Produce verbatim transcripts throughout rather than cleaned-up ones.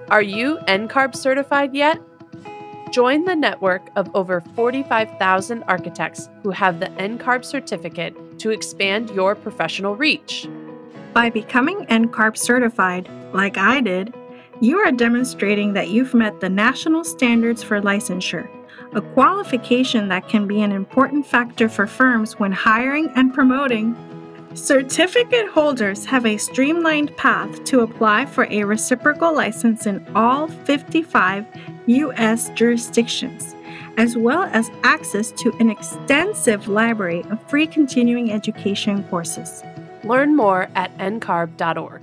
Are you N C A R B certified yet? Join the network of over forty-five thousand architects who have the N C A R B certificate to expand your professional reach. By becoming N C A R B certified, like I did, you are demonstrating that you've met the national standards for licensure, a qualification that can be an important factor for firms when hiring and promoting. Certificate holders have a streamlined path to apply for a reciprocal license in all fifty-five U S jurisdictions, as well as access to an extensive library of free continuing education courses. Learn more at N C A R B dot org.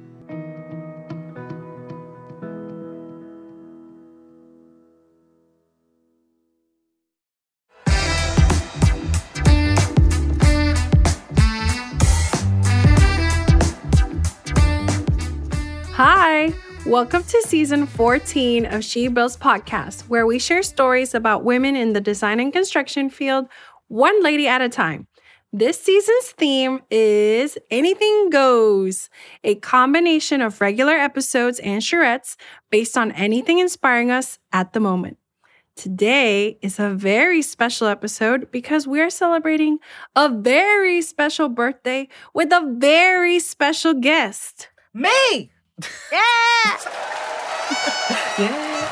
Hi, welcome to season fourteen of She Builds Podcast, where we share stories about women in the design and construction field, one lady at a time. This season's theme is Anything Goes, a combination of regular episodes and charrettes based on anything inspiring us at the moment. Today is a very special episode because we are celebrating a very special birthday with a very special guest. Me! Yeah! Yeah.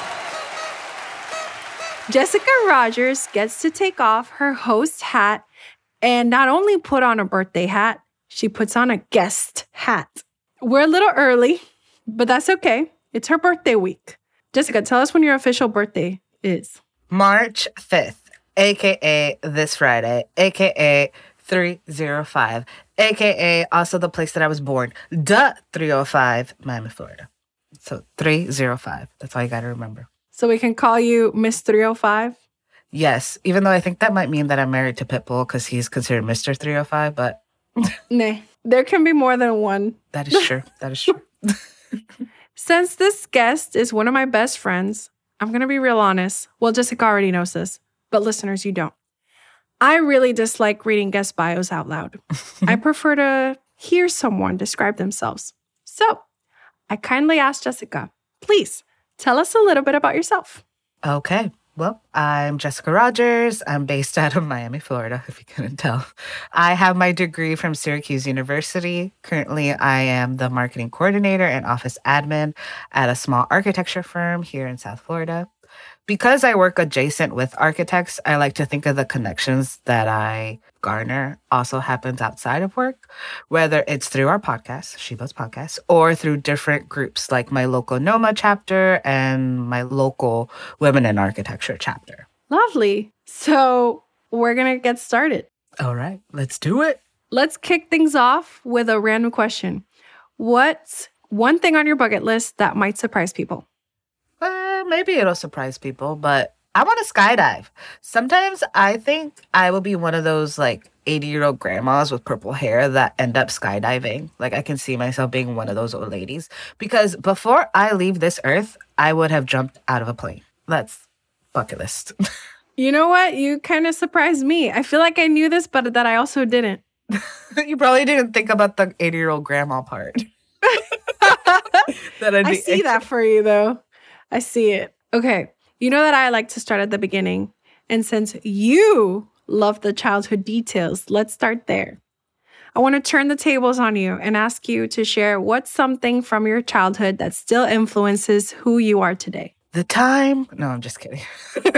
Jessica Rogers gets to take off her host hat and not only put on a birthday hat, she puts on a guest hat. We're a little early, but that's okay. It's her birthday week. Jessica, tell us when your official birthday is. March fifth, a k a this Friday, a k a three oh five, a k a also the place that I was born, duh, three oh five, Miami, Florida. So three oh five, that's all you got to remember. So we can call you Miss three oh five? Yes, even though I think that might mean that I'm married to Pitbull because he's considered Mister three oh five, but... Nah, there can be more than one. That is true, that is true. Since this guest is one of my best friends, I'm going to be real honest. Well, Jessica already knows this, but listeners, you don't. I really dislike reading guest bios out loud. I prefer to hear someone describe themselves. So I kindly asked Jessica, please tell us a little bit about yourself. Okay. Well, I'm Jessica Rogers. I'm based out of Miami, Florida, if you couldn't tell. I have my degree from Syracuse University. Currently, I am the marketing coordinator and office admin at a small architecture firm here in South Florida. Because I work adjacent with architects, I like to think of the connections that I garner also happens outside of work, whether it's through our podcast, She Builds Podcast, or through different groups like my local NOMA chapter and my local Women in Architecture chapter. Lovely. So we're going to get started. All right, let's do it. Let's kick things off with a random question. What's one thing on your bucket list that might surprise people? Uh, maybe it'll surprise people, but I want to skydive. Sometimes I think I will be one of those like eighty-year-old grandmas with purple hair that end up skydiving. Like I can see myself being one of those old ladies because before I leave this earth, I would have jumped out of a plane. That's bucket list. You know what? You kind of surprised me. I feel like I knew this, but that I also didn't. You probably didn't think about the eighty-year-old grandma part. that I see that for you, though. I see it. Okay. You know that I like to start at the beginning. And since you love the childhood details, let's start there. I want to turn the tables on you and ask you to share what's something from your childhood that still influences who you are today. The time. No, I'm just kidding.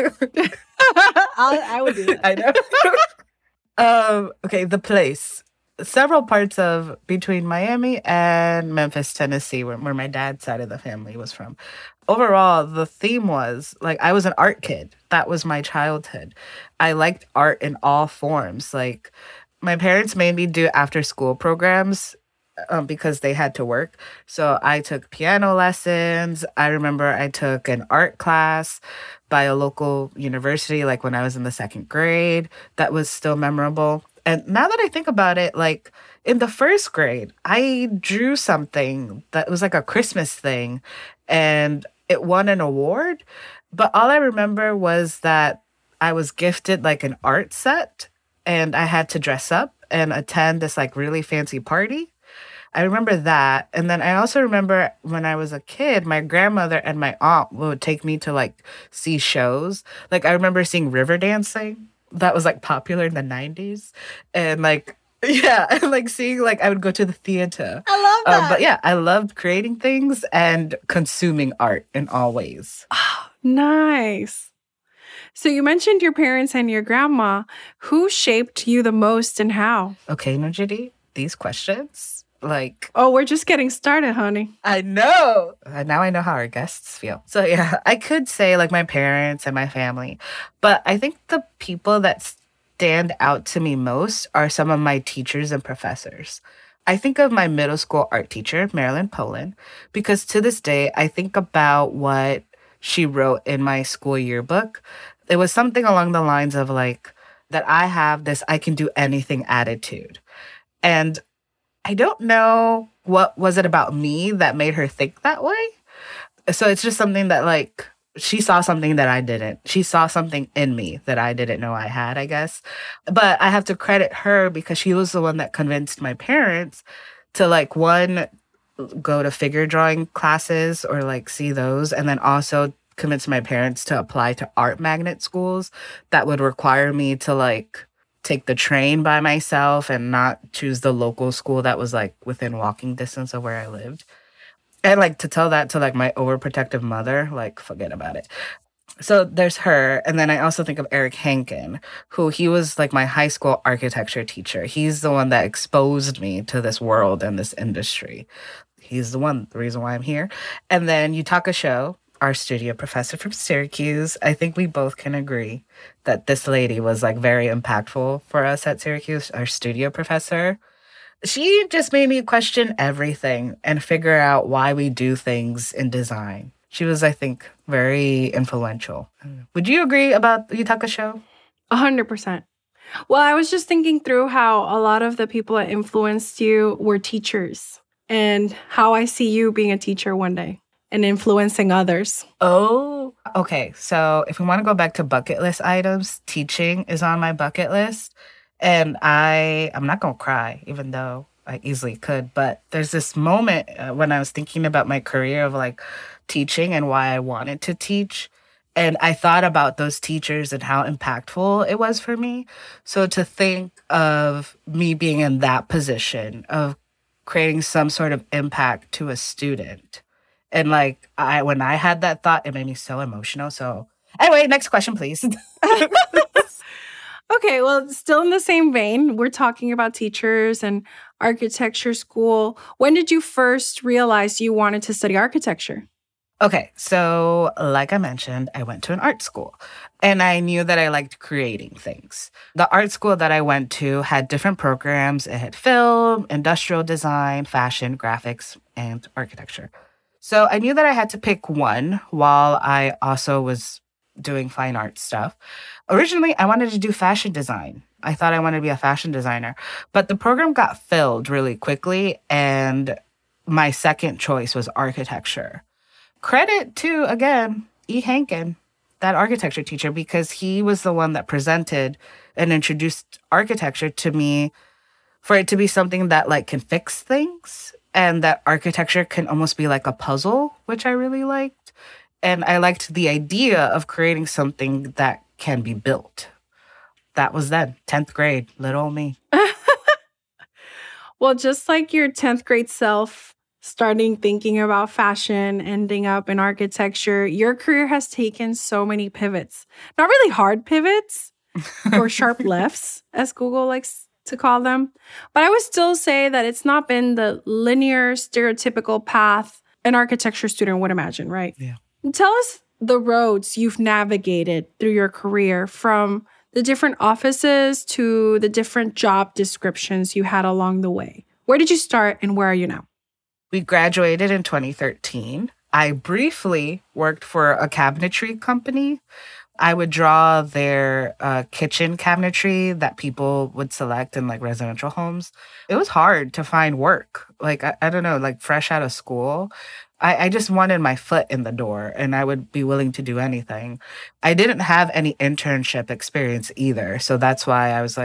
I'll, I would do that. I know. um, okay, the place. Several parts of between Miami and Memphis, Tennessee, where, where my dad's side of the family was from. Overall, the theme was, like, I was an art kid. That was my childhood. I liked art in all forms. Like, my parents made me do after-school programs um, because they had to work. So I took piano lessons. I remember I took an art class by a local university, like, when I was in the second grade. That was still memorable. And now that I think about it, like in the first grade, I drew something that was like a Christmas thing and it won an award. But all I remember was that I was gifted like an art set and I had to dress up and attend this like really fancy party. I remember that. And then I also remember when I was a kid, my grandmother and my aunt would take me to like see shows. Like I remember seeing river dancing. That was like popular in the nineties. And like, yeah, and like seeing like I would go to the theater. I love that. Um, but yeah, I loved creating things and consuming art in all ways. Oh, nice. So you mentioned your parents and your grandma. Who shaped you the most and how? Okay, Najidi, these questions, like... Oh, we're just getting started, honey. I know. Uh, now I know how our guests feel. So yeah, I could say like my parents and my family. But I think the people that stand out to me most are some of my teachers and professors. I think of my middle school art teacher, Marilyn Poland, because to this day, I think about what she wrote in my school yearbook. It was something along the lines of like, that I have this I can do anything attitude. And I don't know what was it about me that made her think that way. So it's just something that like, she saw something that I didn't. She saw something in me that I didn't know I had, I guess. But I have to credit her because she was the one that convinced my parents to like, one, go to figure drawing classes or like see those. And then also convince my parents to apply to art magnet schools that would require me to like take the train by myself and not choose the local school that was like within walking distance of where I lived. And like to tell that to like my overprotective mother, like forget about it. So there's her. And then I also think of Eric Hankin, who he was like my high school architecture teacher. He's the one that exposed me to this world and this industry. He's the one, the reason why I'm here. And then Yutaka Sho, our studio professor from Syracuse. I think we both can agree that this lady was like very impactful for us at Syracuse, our studio professor. She just made me question everything and figure out why we do things in design. She was, I think, very influential. Would you agree about Yutaka Sho? A hundred percent. Well, I was just thinking through how a lot of the people that influenced you were teachers and how I see you being a teacher one day and influencing others. Oh, okay. So if we want to go back to bucket list items, teaching is on my bucket list. And I, I'm not going to cry, even though I easily could. But there's this moment uh, when I was thinking about my career of like teaching and why I wanted to teach. And I thought about those teachers and how impactful it was for me. So to think of me being in that position of creating some sort of impact to a student. And like, I when I had that thought, it made me so emotional. So anyway, next question, please. Okay, well, still in the same vein, we're talking about teachers and architecture school. When did you first realize you wanted to study architecture? Okay, so like I mentioned, I went to an art school and I knew that I liked creating things. The art school that I went to had different programs. It had film, industrial design, fashion, graphics, and architecture. So I knew that I had to pick one while I also was doing fine art stuff. Originally, I wanted to do fashion design. I thought I wanted to be a fashion designer, but the program got filled really quickly, and my second choice was architecture. Credit to, again, E. Hankin, that architecture teacher, because he was the one that presented and introduced architecture to me for it to be something that like can fix things and that architecture can almost be like a puzzle, which I really liked. And I liked the idea of creating something that can be built. That was then, tenth grade, little me. Well, just like your tenth grade self, starting thinking about fashion, ending up in architecture, your career has taken so many pivots. Not really hard pivots or sharp lefts, as Google likes to call them. But I would still say that it's not been the linear, stereotypical path an architecture student would imagine, right? Yeah. Tell us the roads you've navigated through your career, from the different offices to the different job descriptions you had along the way. Where did you start and where are you now? We graduated in twenty thirteen. I briefly worked for a cabinetry company. I would draw their uh, kitchen cabinetry that people would select in like residential homes. It was hard to find work. Like, I, I don't know, like fresh out of school. I, I just wanted my foot in the door and I would be willing to do anything. I didn't have any internship experience either. So that's why I was like,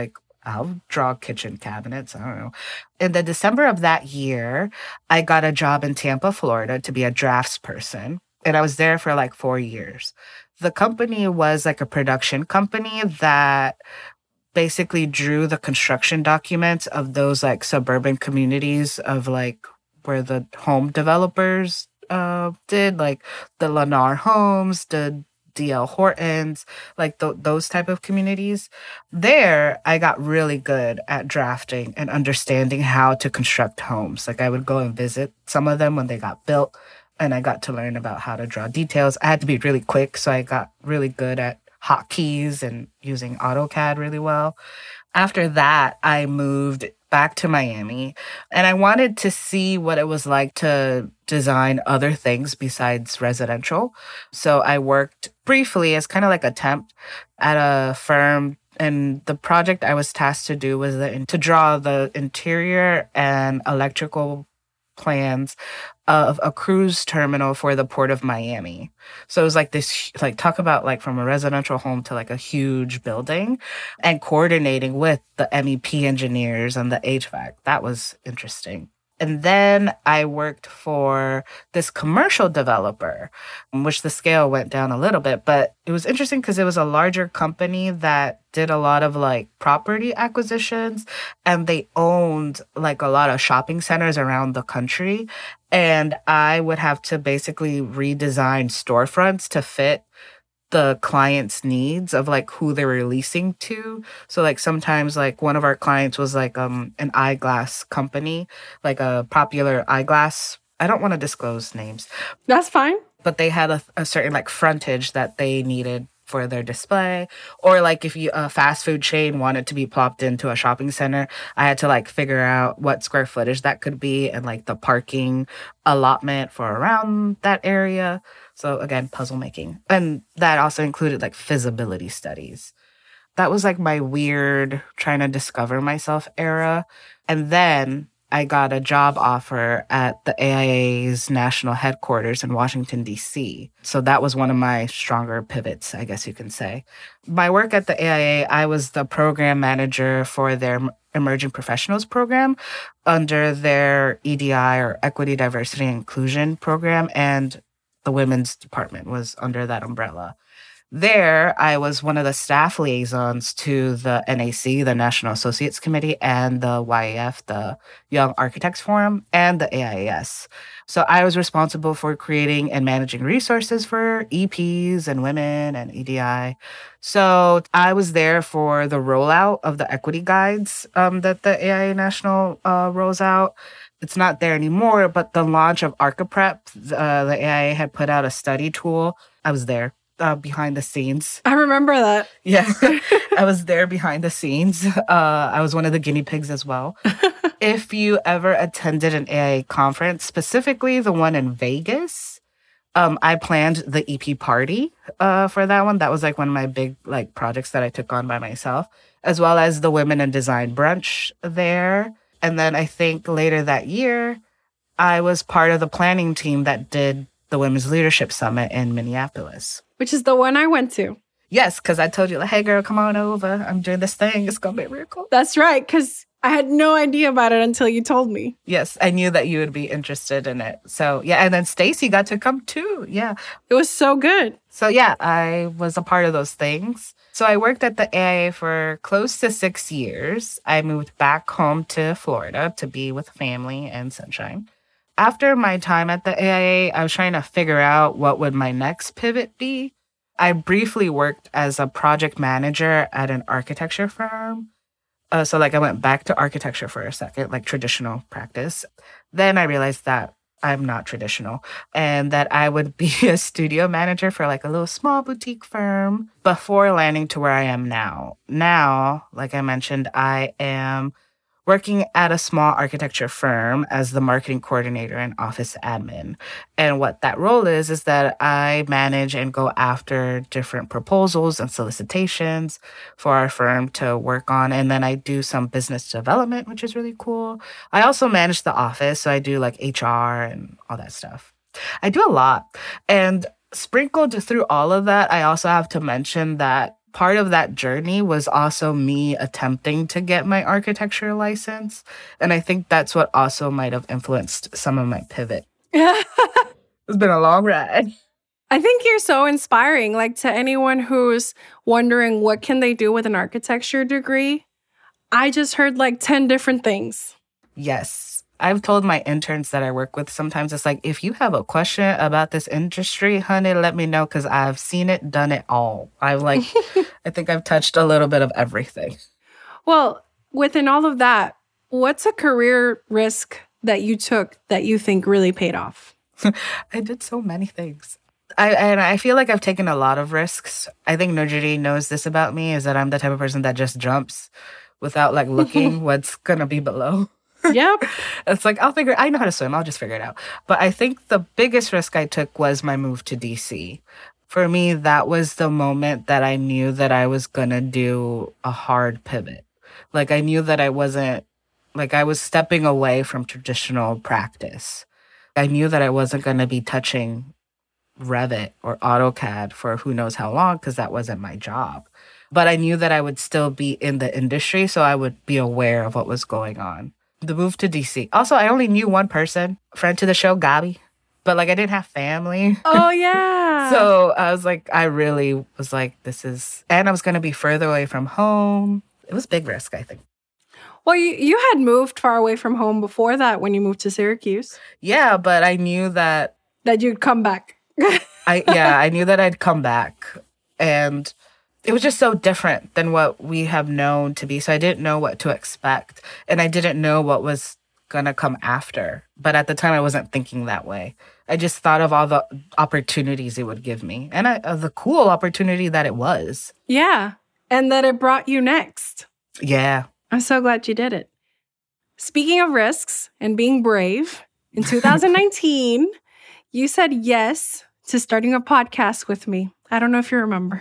I'll draw kitchen cabinets. I don't know. In the December of that year, I got a job in Tampa, Florida to be a draftsperson. And I was there for like four years. The company was like a production company that basically drew the construction documents of those like suburban communities of like where the home developers uh, did, like the Lennar Homes, the D L Hortons, like th- those type of communities. There, I got really good at drafting and understanding how to construct homes. Like I would go and visit some of them when they got built, and I got to learn about how to draw details. I had to be really quick, so I got really good at hotkeys and using AutoCAD really well. After that, I moved back to Miami, and I wanted to see what it was like to design other things besides residential. So I worked briefly as kind of like a temp at a firm, and the project I was tasked to do was the, to draw the interior and electrical plans of a cruise terminal for the Port of Miami. So it was like this, like talk about like from a residential home to like a huge building, and coordinating with the M E P engineers and the H V A C. That was interesting. And then I worked for this commercial developer, which the scale went down a little bit, but it was interesting because it was a larger company that did a lot of like property acquisitions, and they owned like a lot of shopping centers around the country. And I would have to basically redesign storefronts to fit the client's needs of like who they were leasing to. So like sometimes like one of our clients was like um an eyeglass company, like a popular eyeglass. I don't want to disclose names. That's fine. But they had a, a certain like frontage that they needed for their display. Or like if you a fast food chain wanted to be plopped into a shopping center, I had to like figure out what square footage that could be and like the parking allotment for around that area. So again, puzzle making. And that also included like feasibility studies. That was like my weird trying to discover myself era. And then I got a job offer at the A I A's national headquarters in Washington, D C. So that was one of my stronger pivots, I guess you can say. My work at the A I A, I was the program manager for their Emerging Professionals program under their E D I, or Equity, Diversity, and Inclusion program, and the women's department was under that umbrella. There, I was one of the staff liaisons to the N A C, the National Associates Committee, and the Y A F, the Young Architects Forum, and the A I A S. So I was responsible for creating and managing resources for E Ps and women and E D I. So I was there for the rollout of the equity guides um, that the A I A National uh, rolls out. It's not there anymore, but the launch of ArchiPrep, uh, the A I A had put out a study tool. I was there. Uh, behind the scenes. I remember that. Yeah, I was there behind the scenes. Uh, I was one of the guinea pigs as well. If you ever attended an A I A conference, specifically the one in Vegas, um, I planned the E P party uh, for that one. That was like one of my big like projects that I took on by myself, as well as the Women in Design brunch there. And then I think later that year, I was part of the planning team that did the Women's Leadership Summit in Minneapolis. Which is the one I went to. Yes, because I told you, like, hey, girl, come on over. I'm doing this thing. It's going to be real cool. That's right, because I had no idea about it until you told me. Yes, I knew that you would be interested in it. So, yeah, and then Stacy got to come too. Yeah. It was so good. So, yeah, I was a part of those things. So I worked at the A I A for close to six years. I moved back home to Florida to be with family and sunshine. After my time at the A I A, I was trying to figure out what would my next pivot be. I briefly worked as a project manager at an architecture firm. Uh, so like I went back to architecture for a second, like traditional practice. Then I realized that I'm not traditional and that I would be a studio manager for like a little small boutique firm before landing to where I am now. Now, like I mentioned, I am working at a small architecture firm as the marketing coordinator and office admin. And what that role is, is that I manage and go after different proposals and solicitations for our firm to work on. And then I do some business development, which is really cool. I also manage the office. So I do like H R and all that stuff. I do a lot. And sprinkled through all of that, I also have to mention that part of that journey was also me attempting to get my architecture license. And I think that's what also might have influenced some of my pivot. It's been a long ride. I think you're so inspiring, like to anyone who's wondering what can they do with an architecture degree. I just heard like ten different things. Yes. I've told my interns that I work with sometimes, it's like, if you have a question about this industry, honey, let me know because I've seen it, done it all. I've like, I think I've touched a little bit of everything. Well, within all of that, what's a career risk that you took that you think really paid off? I did so many things. I and I feel like I've taken a lot of risks. I think Nurjity knows this about me, is that I'm the type of person that just jumps without like looking what's going to be below. Yep. It's like, I'll figure, I know how to swim. I'll just figure it out. But I think the biggest risk I took was my move to D C. For me, that was the moment that I knew that I was going to do a hard pivot. Like I knew that I wasn't, like I was stepping away from traditional practice. I knew that I wasn't going to be touching Revit or AutoCAD for who knows how long because that wasn't my job. But I knew that I would still be in the industry, so I would be aware of what was going on. The move to D C. Also, I only knew one person, friend to the show, Gabi. But like I didn't have family. Oh, yeah. So I was like, I really was like, this is, and I was going to be further away from home. It was a big risk, I think. Well, you, you had moved far away from home before that when you moved to Syracuse. Yeah, but I knew that... That you'd come back. I Yeah, I knew that I'd come back. And it was just so different than what we have known to be. So I didn't know what to expect. And I didn't know what was going to come after. But at the time, I wasn't thinking that way. I just thought of all the opportunities it would give me. And I, uh, the cool opportunity that it was. Yeah. And that it brought you next. Yeah. I'm so glad you did it. Speaking of risks and being brave, in two thousand nineteen, you said yes to starting a podcast with me. I don't know if you remember.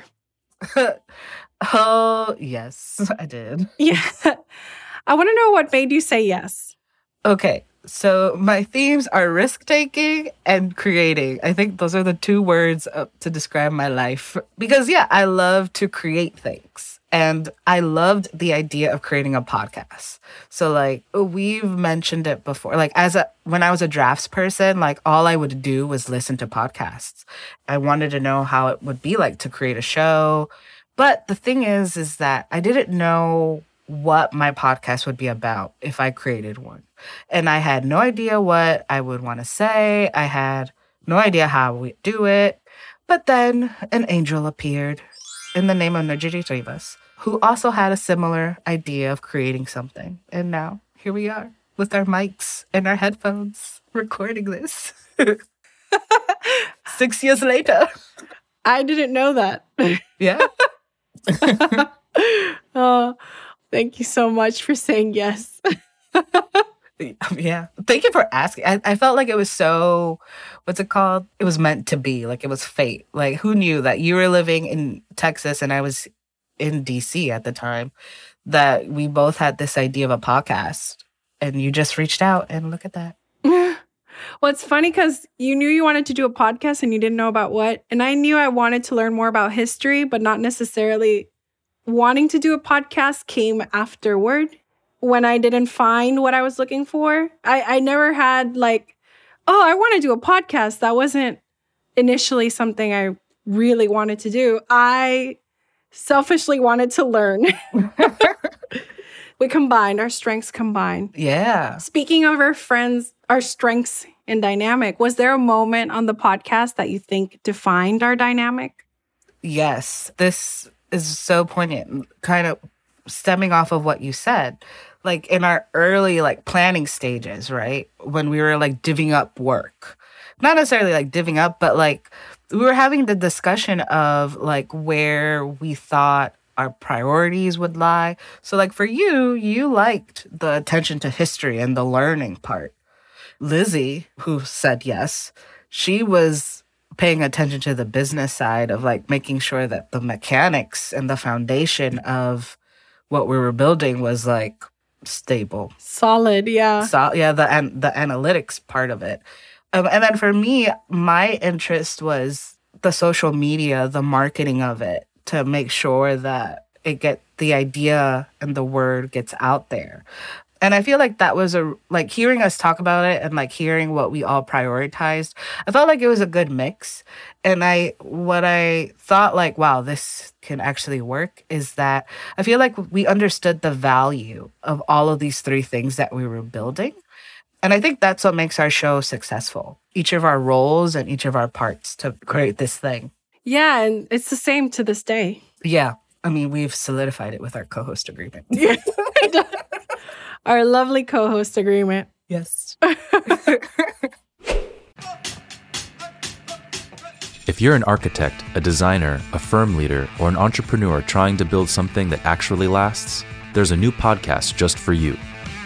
Oh, yes, I did. Yeah. I want to know what made you say yes. Okay. So my themes are risk-taking and creating. I think those are the two words uh, to describe my life. Because, yeah, I love to create things. And I loved the idea of creating a podcast. So, like, we've mentioned it before. Like, as a when I was a drafts person, like, all I would do was listen to podcasts. I wanted to know how it would be like to create a show. But the thing is, is that I didn't know what my podcast would be about if I created one. And I had no idea what I would want to say. I had no idea how we do it. But then an angel appeared in the name of Nurjity Rivas, who also had a similar idea of creating something. And now here we are with our mics and our headphones recording this. Six years later. I didn't know that. Yeah. Oh, thank you so much for saying yes. Yeah. Thank you for asking. I, I felt like it was so, what's it called? It was meant to be. Like it was fate. Like who knew that you were living in Texas and I was in D C at the time, that we both had this idea of a podcast and you just reached out and look at that. Well, it's funny because you knew you wanted to do a podcast and you didn't know about what. And I knew I wanted to learn more about history, but not necessarily wanting to do a podcast came afterward when I didn't find what I was looking for. I, I never had like, oh, I want to do a podcast. That wasn't initially something I really wanted to do. I selfishly wanted to learn. We combined, our strengths combined. Yeah. Speaking of our friends, our strengths and dynamic, was there a moment on the podcast that you think defined our dynamic? Yes. This is so poignant, kind of stemming off of what you said. Like in our early like planning stages, right? When we were like divvying up work. Not necessarily like divvying up, but like we were having the discussion of like where we thought our priorities would lie. So like for you, you liked the attention to history and the learning part. Lizzie, who said yes, she was paying attention to the business side of like making sure that the mechanics and the foundation of what we were building was like stable. Solid, yeah. So, yeah, the an- the analytics part of it. Um, and then for me, my interest was the social media, the marketing of it, to make sure that it get the idea and the word gets out there. And I feel like that was a, like hearing us talk about it and like hearing what we all prioritized, I felt like it was a good mix. And I, what I thought like, wow, this can actually work is that I feel like we understood the value of all of these three things that we were building. And I think that's what makes our show successful. Each of our roles and each of our parts to create this thing. Yeah, and it's the same to this day. Yeah. I mean, we've solidified it with our co-host agreement. Our lovely co-host agreement. Yes. If you're an architect, a designer, a firm leader, or an entrepreneur trying to build something that actually lasts, there's a new podcast just for you.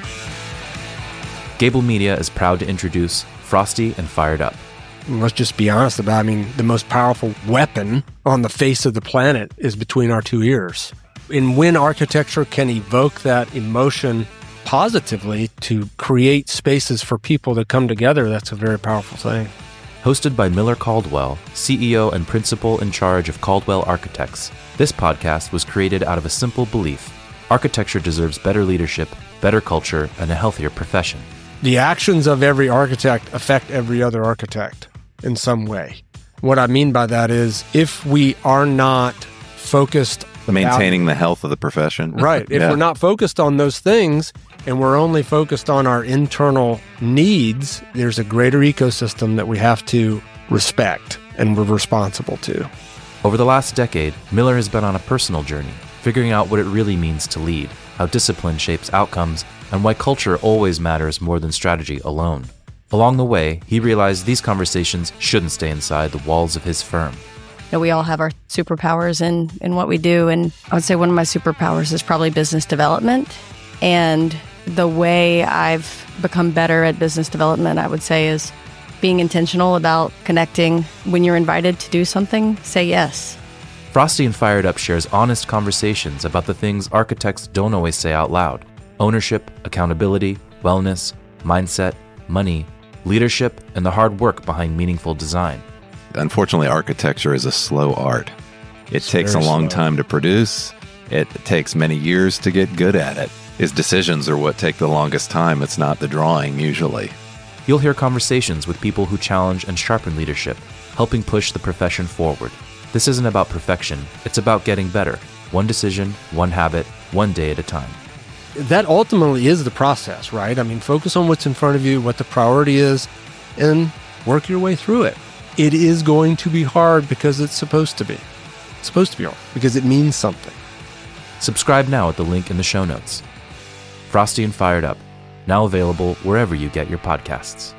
Gable Media is proud to introduce Frosty and Fired Up. Let's just be honest about it. I mean, the most powerful weapon on the face of the planet is between our two ears. And when architecture can evoke that emotion positively to create spaces for people to come together, that's a very powerful thing. Hosted by Miller Caldwell, C E O and principal in charge of Caldwell Architects, this podcast was created out of a simple belief: architecture deserves better leadership, better culture, and a healthier profession. The actions of every architect affect every other architect in some way. What I mean by that is if we are not focused maintaining about, the health of the profession. Right. If yeah. we're not focused on those things and we're only focused on our internal needs, there's a greater ecosystem that we have to respect and we're responsible to. Over the last decade, Miller has been on a personal journey, figuring out what it really means to lead, how discipline shapes outcomes, and why culture always matters more than strategy alone. Along the way, he realized these conversations shouldn't stay inside the walls of his firm. You know, we all have our superpowers in, in what we do, and I would say one of my superpowers is probably business development. And the way I've become better at business development, I would say, is being intentional about connecting. When you're invited to do something, say yes. Frosty and Fired Up shares honest conversations about the things architects don't always say out loud: ownership, accountability, wellness, mindset, money, leadership, and the hard work behind meaningful design. Unfortunately, architecture is a slow art. It It's takes a very long slow. time to produce. It takes many years to get good at it. His decisions are what take the longest time. It's not the drawing, usually. You'll hear conversations with people who challenge and sharpen leadership, helping push the profession forward. This isn't about perfection. It's about getting better. One decision, one habit, one day at a time. That ultimately is the process, right? I mean, focus on what's in front of you, what the priority is, and work your way through it. It is going to be hard because it's supposed to be. It's supposed to be hard because it means something. Subscribe now at the link in the show notes. Frosty and Fired Up, now available wherever you get your podcasts.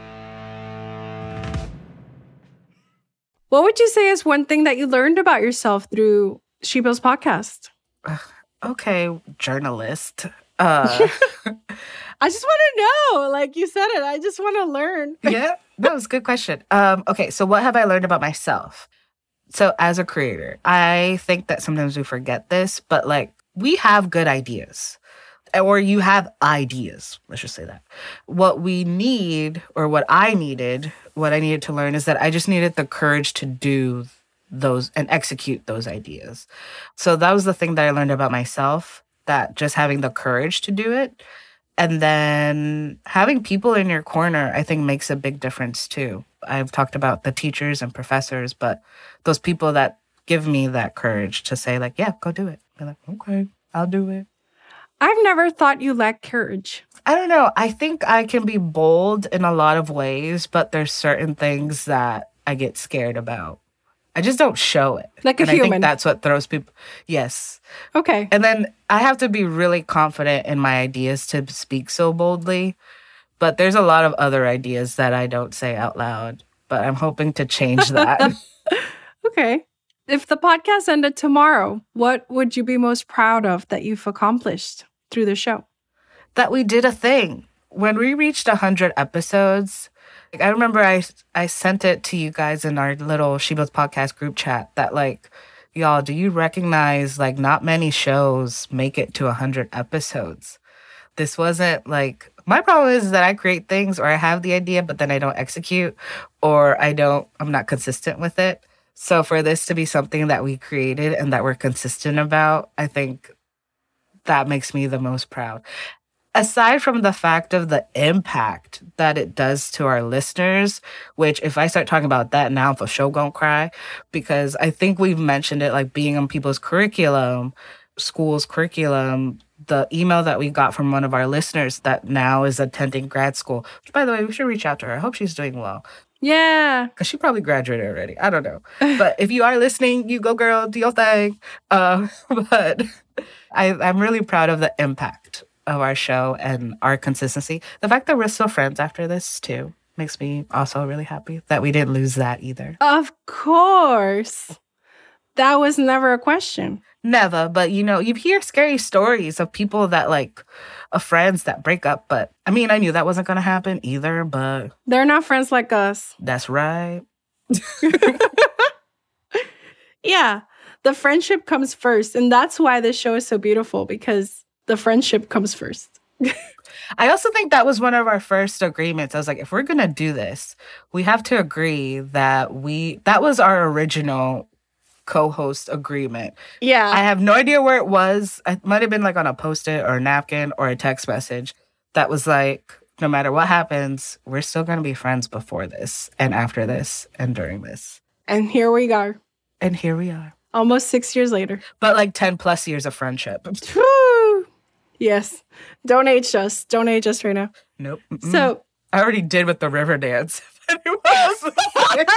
What would you say is one thing that you learned about yourself through She Builds podcast? Okay, journalist. Uh, I just want to know. Like you said it, I just want to learn. yeah, that was a good question. Um, okay, so what have I learned about myself? So as a creator, I think that sometimes we forget this, but like we have good ideas. Or you have ideas, let's just say that. What we need, or what I needed, what I needed to learn is that I just needed the courage to do those and execute those ideas. So that was the thing that I learned about myself, that just having the courage to do it. And then having people in your corner, I think, makes a big difference too. I've talked about the teachers and professors, but those people that give me that courage to say like, yeah, go do it. Be like, okay, I'll do it. I've never thought you lacked courage. I don't know. I think I can be bold in a lot of ways, but there's certain things that I get scared about. I just don't show it. Like a and I human. think that's what throws people. Yes. Okay. And then I have to be really confident in my ideas to speak so boldly. But there's a lot of other ideas that I don't say out loud. But I'm hoping to change that. Okay. If the podcast ended tomorrow, what would you be most proud of that you've accomplished through the show? That we did a thing. When we reached one hundred episodes, like, I remember I I sent it to you guys in our little She Builds podcast group chat that like, y'all, do you recognize like not many shows make it to one hundred episodes? This wasn't like, my problem is that I create things or I have the idea, but then I don't execute or I don't, I'm not consistent with it. So for this to be something that we created and that we're consistent about, I think that makes me the most proud. Aside from the fact of the impact that it does to our listeners, which if I start talking about that now, I'm for sure gonna cry, because I think we've mentioned it, like being on people's curriculum, school's curriculum, the email that we got from one of our listeners that now is attending grad school, which by the way, we should reach out to her. I hope she's doing well. Yeah. Because she probably graduated already. I don't know. But if you are listening, you go, girl, do your thing. Uh, but I, I'm really proud of the impact of our show and our consistency. The fact that we're still friends after this, too, makes me also really happy that we didn't lose that either. Of course. That was never a question. Never. But, you know, you hear scary stories of people that, like, of friends that break up. But, I mean, I knew that wasn't going to happen either, but... They're not friends like us. That's right. Yeah. The friendship comes first. And that's why this show is so beautiful, because the friendship comes first. I also think that was one of our first agreements. I was like, if we're going to do this, we have to agree that we... That was our original co-host agreement. Yeah. I have no idea where it was. It might have been like on a post-it or a napkin or a text message that was like, no matter what happens, we're still going to be friends before this and after this and during this. And here we are. And here we are. Almost six years later. But like ten plus years of friendship. Woo! Yes. Don't age us. Don't age us right now. Nope. Mm-mm. So I already did with the river dance. Anyone else was like-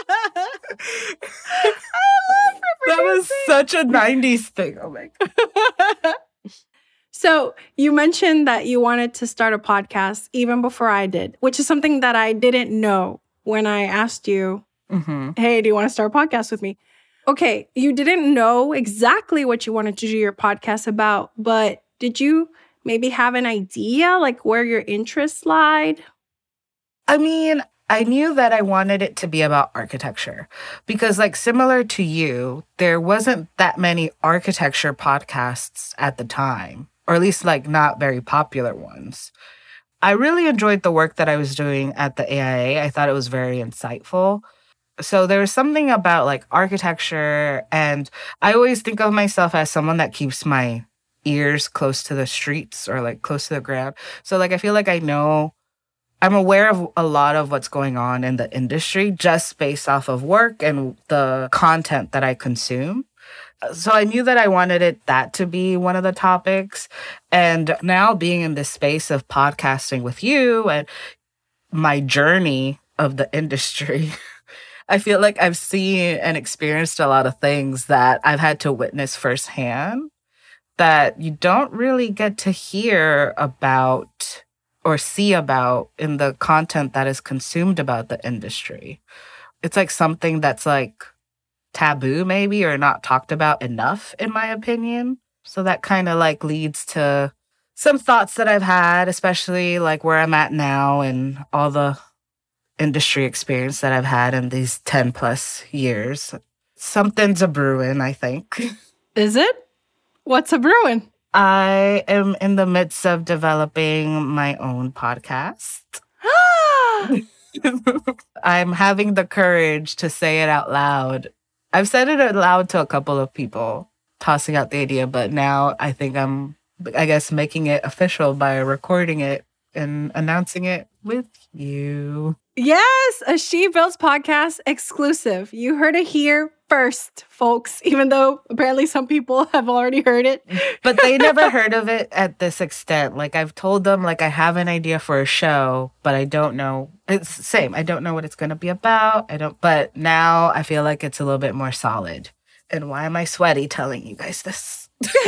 That was such a nineties thing. Oh my God. So you mentioned that you wanted to start a podcast even before I did, which is something that I didn't know when I asked you, mm-hmm. hey, do you want to start a podcast with me? Okay, you didn't know exactly what you wanted to do your podcast about, but did you maybe have an idea, like where your interests lied? I mean, I knew that I wanted it to be about architecture because, like, similar to you, there wasn't that many architecture podcasts at the time, or at least, like, not very popular ones. I really enjoyed the work that I was doing at the A I A. I thought it was very insightful. So there was something about, like, architecture, and I always think of myself as someone that keeps my ears close to the streets or, like, close to the ground. So, like, I feel like I know... I'm aware of a lot of what's going on in the industry just based off of work and the content that I consume. So I knew that I wanted it that to be one of the topics. And now being in this space of podcasting with you and my journey of the industry, I feel like I've seen and experienced a lot of things that I've had to witness firsthand that you don't really get to hear about or see about in the content that is consumed about the industry. It's like something that's like taboo maybe or not talked about enough, in my opinion. So that kind of like leads to some thoughts that I've had, especially like where I'm at now and all the industry experience that I've had in these ten plus years. Something's a brewing, I think. Is it? What's a brewing? I am in the midst of developing my own podcast. I'm having the courage to say it out loud. I've said it out loud to a couple of people, tossing out the idea, but now I think I'm, I guess, making it official by recording it and announcing it with you. Yes, a She Builds podcast exclusive. You heard it here first, folks, even though apparently some people have already heard it. But they never heard of it at this extent. Like I've told them, like I have an idea for a show, but I don't know. It's the same. I don't know what it's going to be about. I don't, but now I feel like it's a little bit more solid. And why am I sweaty telling you guys this?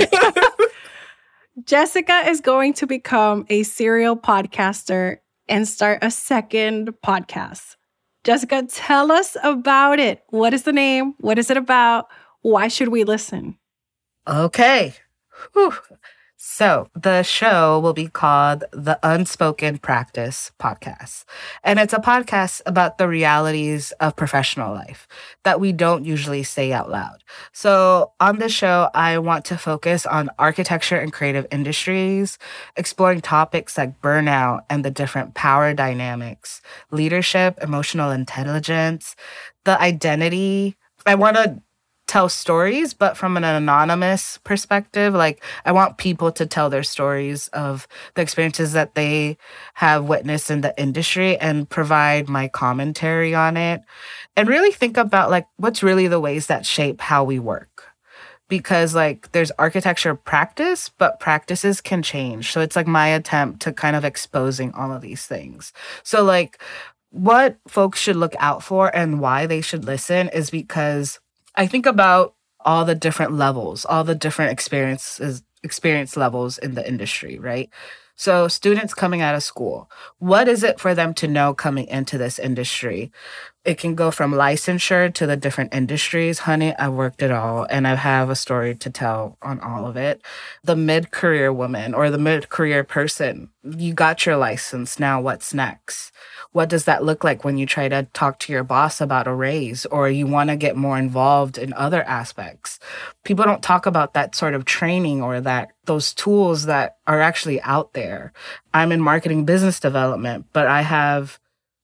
Jessica is going to become a serial podcaster and start a second podcast. Jessica, tell us about it. What is the name? What is it about? Why should we listen? Okay. Whew. So the show will be called The Unspoken Practice Podcast. And it's a podcast about the realities of professional life that we don't usually say out loud. So on this show, I want to focus on architecture and creative industries, exploring topics like burnout and the different power dynamics, leadership, emotional intelligence, the identity I want to tell stories, but from an anonymous perspective. Like, I want people to tell their stories of the experiences that they have witnessed in the industry and provide my commentary on it. And really think about, like, what's really the ways that shape how we work. Because, like, there's architecture practice, but practices can change. So it's, like, my attempt to kind of exposing all of these things. So, like, what folks should look out for and why they should listen is because I think about all the different levels, all the different experiences, experience levels in the industry, right? So students coming out of school, what is it for them to know coming into this industry? It can go from licensure to the different industries. Honey, I worked it all, and I have a story to tell on all of it. The mid-career woman or the mid-career person, you got your license, now what's next? What does that look like when you try to talk to your boss about a raise or you want to get more involved in other aspects? People don't talk about that sort of training or that those tools that are actually out there. I'm in marketing business development, but I have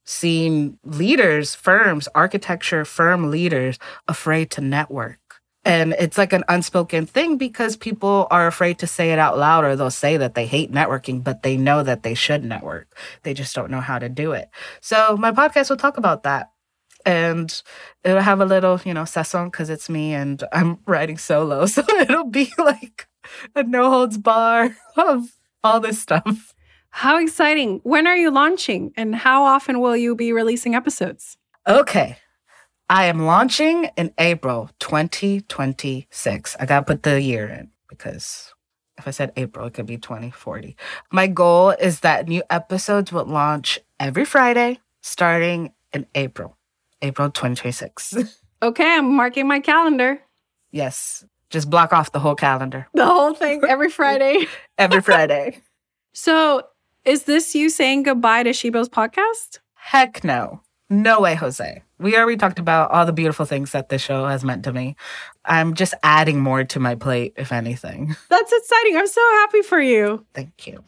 seen leaders, firms, architecture firm leaders afraid to network. And it's like an unspoken thing because people are afraid to say it out loud, or they'll say that they hate networking, but they know that they should network. They just don't know how to do it. So my podcast will talk about that. And it'll have a little, you know, session because it's me and I'm writing solo. So it'll be like a no holds bar of all this stuff. How exciting. When are you launching and how often will you be releasing episodes? Okay. I am launching in April twenty twenty-six. I got to put the year in because if I said April, it could be twenty forty. My goal is that new episodes will launch every Friday starting in April, April twenty twenty-six. Okay, I'm marking my calendar. Yes, just block off the whole calendar. The whole thing every Friday. Every Friday. So is this you saying goodbye to She Builds podcast? Heck no. No way, Jose. We already talked about all the beautiful things that this show has meant to me. I'm just adding more to my plate, if anything. That's exciting. I'm so happy for you. Thank you.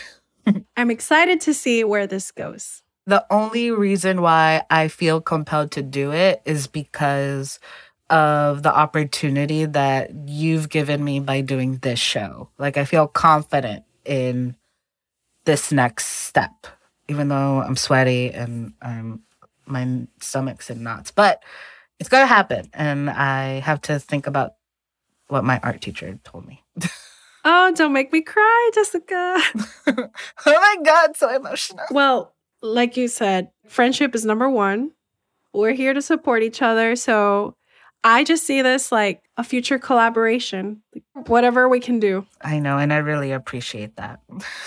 I'm excited to see where this goes. The only reason why I feel compelled to do it is because of the opportunity that you've given me by doing this show. Like, I feel confident in this next step, even though I'm sweaty and I'm my stomach's in knots, but it's going to happen. And I have to think about what my art teacher told me. Oh, don't make me cry, Jessica. Oh my God, so emotional. Well, like you said, friendship is number one. We're here to support each other. So I just see this like a future collaboration, whatever we can do. I know, and I really appreciate that.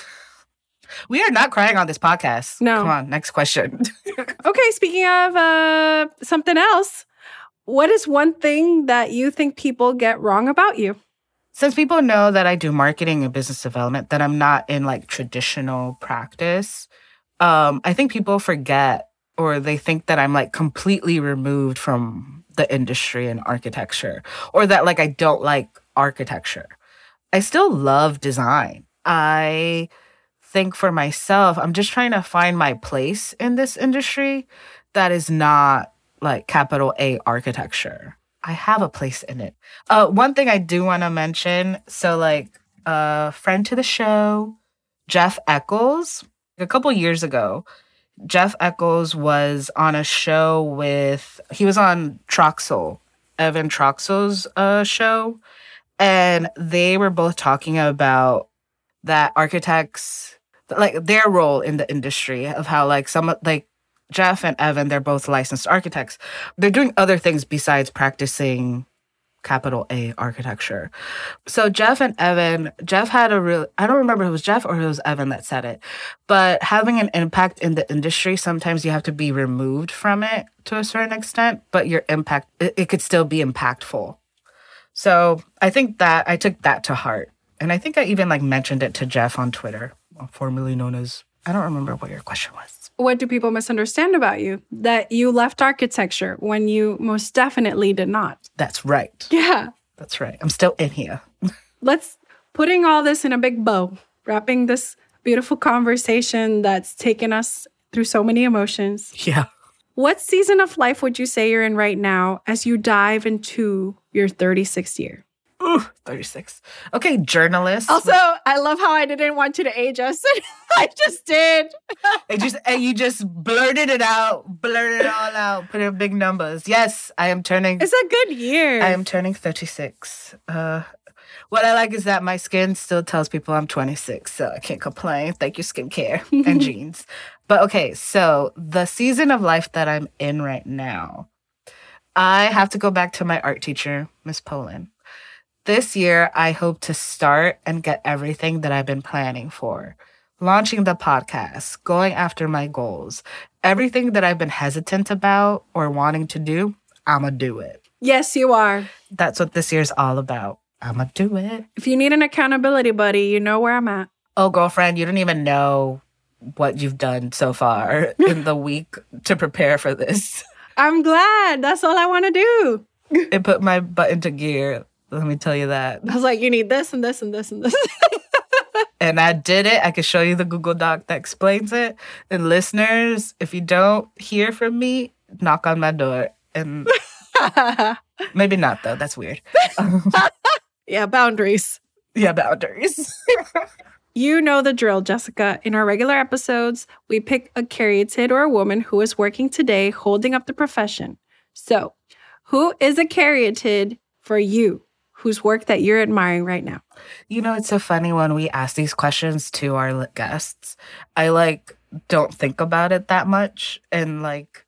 We are not crying on this podcast. No. Come on, next question. Okay, speaking of uh, something else, what is one thing that you think people get wrong about you? Since people know that I do marketing and business development, that I'm not in like traditional practice, um, I think people forget or they think that I'm like completely removed from the industry and architecture, or that like I don't like architecture. I still love design. I think for myself, I'm just trying to find my place in this industry that is not like capital A architecture. I have a place in it. Uh, one thing I do want to mention, so like a uh, friend to the show, Jeff Eccles, a couple years ago, Jeff Eccles was on a show with, he was on Troxel, Evan Troxel's uh, show, and they were both talking about that architects, like their role in the industry, of how like some, like Jeff and Evan, they're both licensed architects. They're doing other things besides practicing capital A architecture. So Jeff and Evan, Jeff had a real, I don't remember if it was Jeff or it was Evan that said it, but having an impact in the industry, sometimes you have to be removed from it to a certain extent, but your impact, it, it could still be impactful. So I think that I took that to heart. And I think I even like mentioned it to Jeff on Twitter, formerly known as, I don't remember what your question was. What do people misunderstand about you? That you left architecture when you most definitely did not. That's right. Yeah. That's right. I'm still in here. Let's putting all this in a big bow, wrapping this beautiful conversation that's taken us through so many emotions. Yeah. What season of life would you say you're in right now as you dive into your thirty-sixth year? Ooh, thirty-six. Okay, journalist. Also, I love how I didn't want you to age us. I just did. It just and you just blurted it out, blurted it all out, put in big numbers. Yes, I am turning. It's a good year. I am turning thirty-six. Uh, what I like is that my skin still tells people I'm twenty-six, so I can't complain. Thank you, skincare and jeans. But okay, so the season of life that I'm in right now, I have to go back to my art teacher, Miss Poland. This year, I hope to start and get everything that I've been planning for. Launching the podcast, going after my goals, everything that I've been hesitant about or wanting to do, I'ma do it. Yes, you are. That's what this year's all about. I'ma do it. If you need an accountability buddy, you know where I'm at. Oh, girlfriend, you don't even know what you've done so far in the week to prepare for this. I'm glad. That's all I want to do. It put my butt into gear. Let me tell you that. I was like, you need this and this and this and this. And I did it. I can show you the Google Doc that explains it. And listeners, if you don't hear from me, knock on my door. And maybe not, though. That's weird. Yeah, boundaries. Yeah, boundaries. You know the drill, Jessica. In our regular episodes, we pick a caryatid or a woman who is working today holding up the profession. So, who is a caryatid for you? Whose work that you're admiring right now? You know, it's so funny when we ask these questions to our guests. I, like, don't think about it that much. And, like,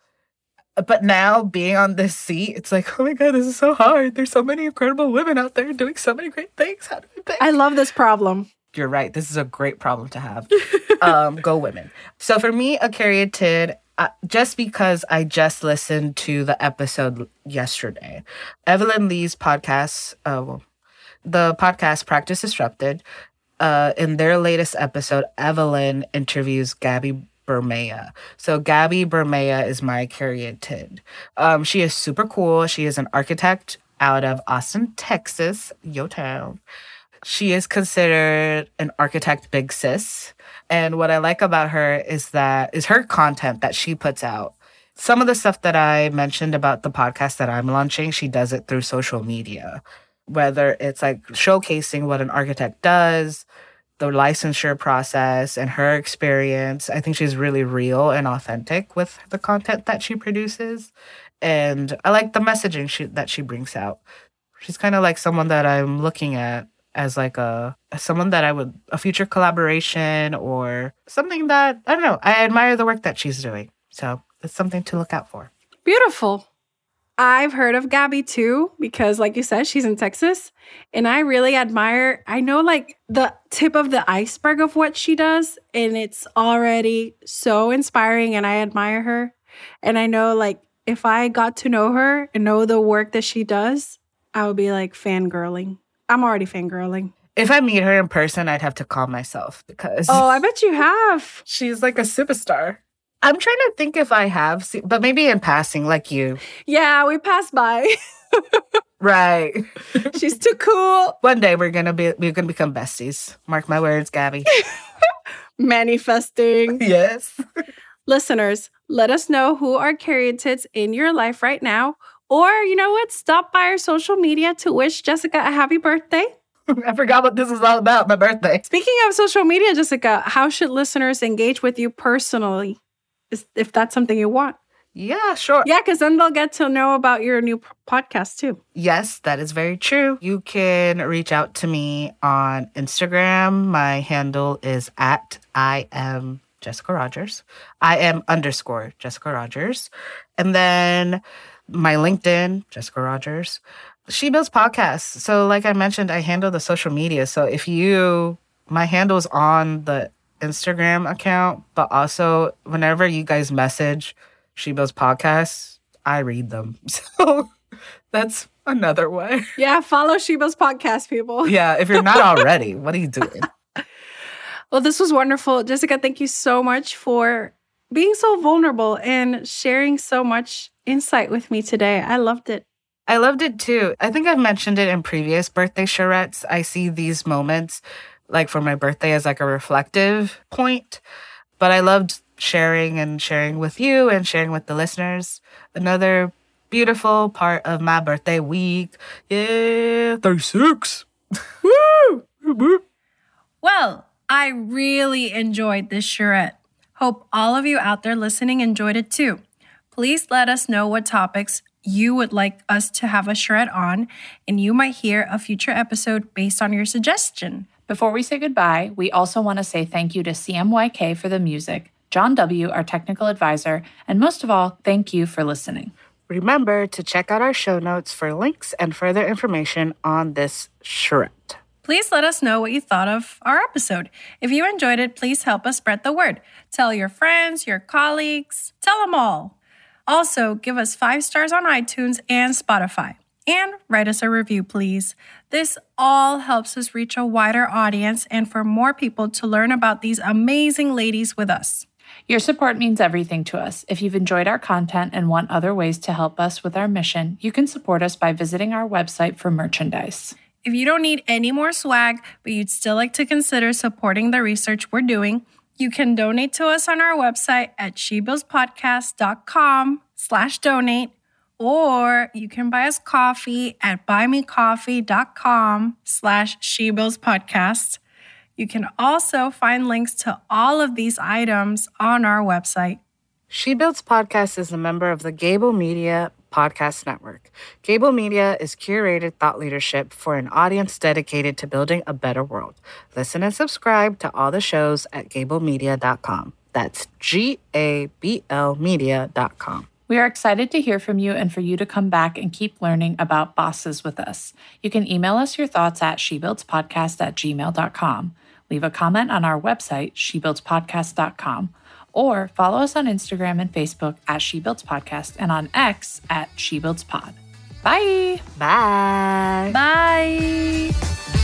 but now being on this seat, it's like, oh my God, this is so hard. There's so many incredible women out there doing so many great things. How do we pick? I love this problem. You're right. This is a great problem to have. um, go women. So for me, a caryatid, uh, just because I just listened to the episode yesterday, Evelyn Lee's podcast, uh, well, the podcast Practice Disrupted, uh, in their latest episode, Evelyn interviews Gabby Bermea. So Gabby Bermea is my caryatid. Um, she is super cool. She is an architect out of Austin, Texas, yo town. She is considered an architect big sis. And what I like about her is that is her content that she puts out. Some of the stuff that I mentioned about the podcast that I'm launching, she does it through social media. Whether it's like showcasing what an architect does, the licensure process, and her experience. I think she's really real and authentic with the content that she produces. And I like the messaging she, that she brings out. She's kind of like someone that I'm looking at as like a someone that I would, a future collaboration or something that, I don't know, I admire the work that she's doing. So it's something to look out for. Beautiful. I've heard of Gabby too, because like you said, she's in Texas. And I really admire, I know like the tip of the iceberg of what she does. And it's already so inspiring and I admire her. And I know like if I got to know her and know the work that she does, I would be like fangirling. I'm already fangirling. If I meet her in person, I'd have to calm myself because... Oh, I bet you have. She's like a superstar. I'm trying to think if I have, seen, but maybe in passing, like you. Yeah, we passed by. Right. She's too cool. One day we're gonna be we're gonna become besties. Mark my words, Gabby. Manifesting. Yes. Listeners, let us know who are caryatids in your life right now. Or, you know what? Stop by our social media to wish Jessica a happy birthday. I forgot what this is all about, my birthday. Speaking of social media, Jessica, how should listeners engage with you personally, if that's something you want? Yeah, sure. Yeah, because then they'll get to know about your new podcast too. Yes, that is very true. You can reach out to me on Instagram. My handle is at I am Jessica Rogers. I am underscore Jessica Rogers. And then my LinkedIn, Jessica Rogers. She Builds Podcasts. So like I mentioned, I handle the social media. So if you, my handle's on the Instagram account, but also whenever you guys message She Builds Podcasts, I read them. So that's another way. Yeah, follow She Builds Podcast, people. Yeah, if you're not already, what are you doing? Well, this was wonderful. Jessica, thank you so much for being so vulnerable and sharing so much insight with me today. I loved it. I loved it too. I think I've mentioned it in previous birthday charrettes. I see these moments, like for my birthday, as like a reflective point. But I loved sharing and sharing with you and sharing with the listeners. Another beautiful part of my birthday week. Yeah, thirty-six. Woo! Well, I really enjoyed this charrette. Hope all of you out there listening enjoyed it too. Please let us know what topics you would like us to have a charrette on, and you might hear a future episode based on your suggestion. Before we say goodbye, we also want to say thank you to C M Y K for the music, John W., our technical advisor, and most of all, thank you for listening. Remember to check out our show notes for links and further information on this charrette. Please let us know what you thought of our episode. If you enjoyed it, please help us spread the word. Tell your friends, your colleagues, tell them all. Also, give us five stars on iTunes and Spotify. And write us a review, please. This all helps us reach a wider audience and for more people to learn about these amazing ladies with us. Your support means everything to us. If you've enjoyed our content and want other ways to help us with our mission, you can support us by visiting our website for merchandise. If you don't need any more swag, but you'd still like to consider supporting the research we're doing, you can donate to us on our website at shebuildspodcast.com slash donate, or you can buy us coffee at buymecoffee.com slash shebuildspodcast. You can also find links to all of these items on our website. She Builds Podcast is a member of the Gable Media Podcast Network. Gable Media is curated thought leadership for an audience dedicated to building a better world. Listen and subscribe to all the shows at gable media dot com. That's G A B L media dot com. We are excited to hear from you and for you to come back and keep learning about bosses with us. You can email us your thoughts at shebuildspodcast at gmail dot com. Leave a comment on our website, she builds podcast dot com. Or follow us on Instagram and Facebook at She Builds Podcast and on X at She Builds Pod. Bye. Bye. Bye.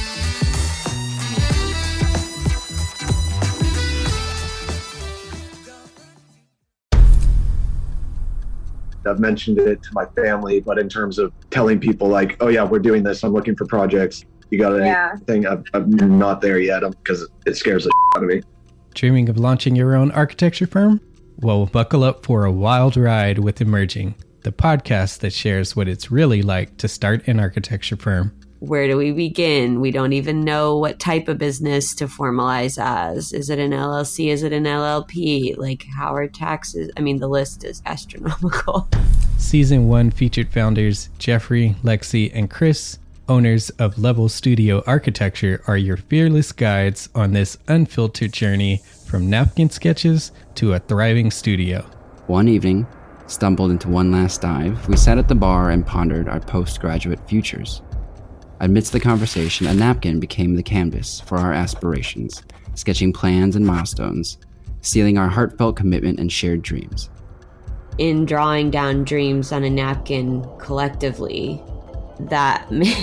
I've mentioned it to my family, but in terms of telling people like, oh yeah, we're doing this, I'm looking for projects, you got anything? Yeah. I'm not there yet because it scares the shit out of me. Dreaming of launching your own architecture firm? Well, buckle up for a wild ride with Emerging, the podcast that shares what it's really like to start an architecture firm. Where do we begin? We don't even know what type of business to formalize as. Is it an L L C? Is it an L L P? Like, how are taxes? I mean, the list is astronomical. Season one featured founders Jeffrey, Lexi, and Chris, owners of Level Studio Architecture, are your fearless guides on this unfiltered journey from napkin sketches to a thriving studio. One evening, stumbled into one last dive, we sat at the bar and pondered our postgraduate futures. Amidst the conversation, a napkin became the canvas for our aspirations, sketching plans and milestones, sealing our heartfelt commitment and shared dreams. In drawing down dreams on a napkin collectively, that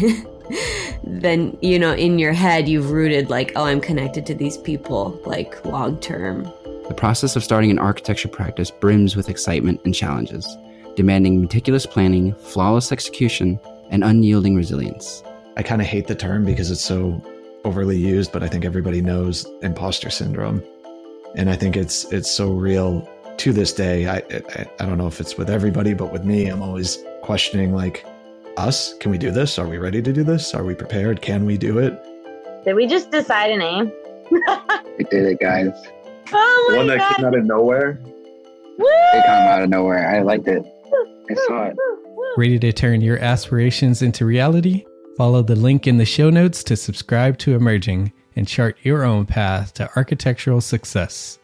then, you know, in your head, you've rooted like, oh, I'm connected to these people, like long term. The process of starting an architecture practice brims with excitement and challenges, demanding meticulous planning, flawless execution, and unyielding resilience. I kind of hate the term because it's so overly used, but I think everybody knows imposter syndrome. And I think it's it's so real to this day. I, I I don't know if it's with everybody, but with me, I'm always questioning, like, us? Can we do this? Are we ready to do this? Are we prepared? Can we do it? Did we just decide a name? We did it, guys. Oh my One that God. came out of nowhere. Woo! It came out of nowhere. I liked it. I saw it. Ready to turn your aspirations into reality? Follow the link in the show notes to subscribe to Emerging and chart your own path to architectural success.